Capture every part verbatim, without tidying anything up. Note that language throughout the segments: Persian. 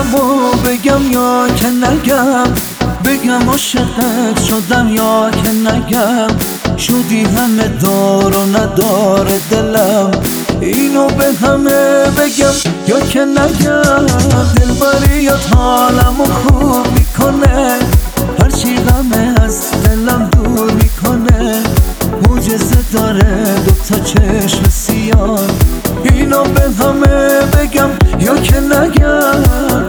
دلمو بگم یا که نگم، بگم عاشقت شدم یا که نگم، شدی همه دار و ندار دلم، اینو به همه بگم یا که نگم. دلبریات حالمو خوب میکنه، هرچی غمه از دلم دور میکنه، معجزه داره دوتا چشم سیاه، اینو به همه بگم یا که نگم.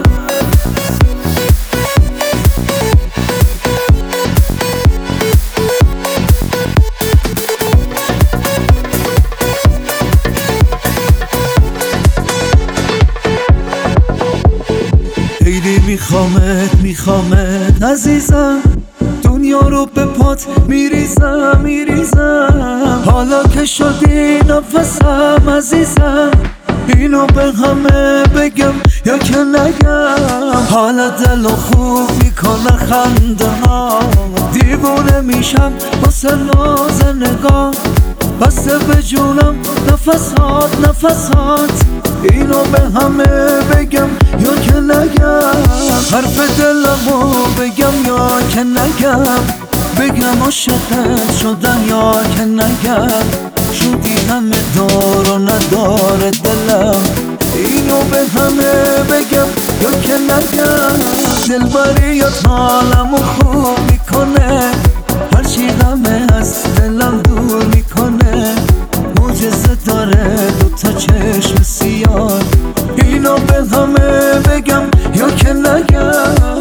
خیلی میخوامت میخوامت عزیزم، دنیا رو به پات میریزم میریزم، حالا که شدی نفسم عزیزم، اینو به همه بگم یا که نگم. حالا دلو خوب میکنه خنده ها، دیوونه میشم واسه ناز نگاه، بسته به جونم نفسات نفسات، اینو به همه بگم یا که نگم. حرف دلمو بگم یا که نگم، بگم عاشقت شدم یا که نگم، شدی همه دار و ندار دلم، اینو به همه بگم یا که نگم. دلبریات حالمو خوب میکنه، هرچی غمه از دلم دور میکنه، معجزه داره دوتا چشم سیاه، اینو به همه بگم یا که نگم.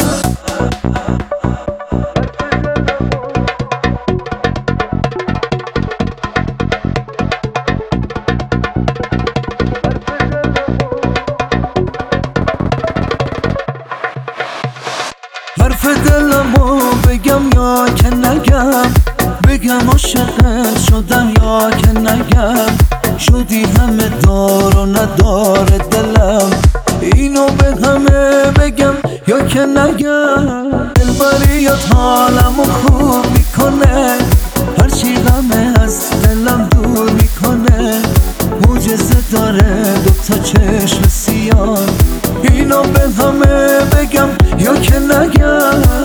حرف دلمو بگم یا که نگم، بگم عاشقت شدم یا که نگم، شدی همه دار و ندار دلم، اینو به همه بگم یا که نگم. دلبریات حالمو خوب میکنه، هرچی غمه از دلم دور میکنه، معجزه داره دوتا چشم سیاه، اینو به همه بگم یا که نگم.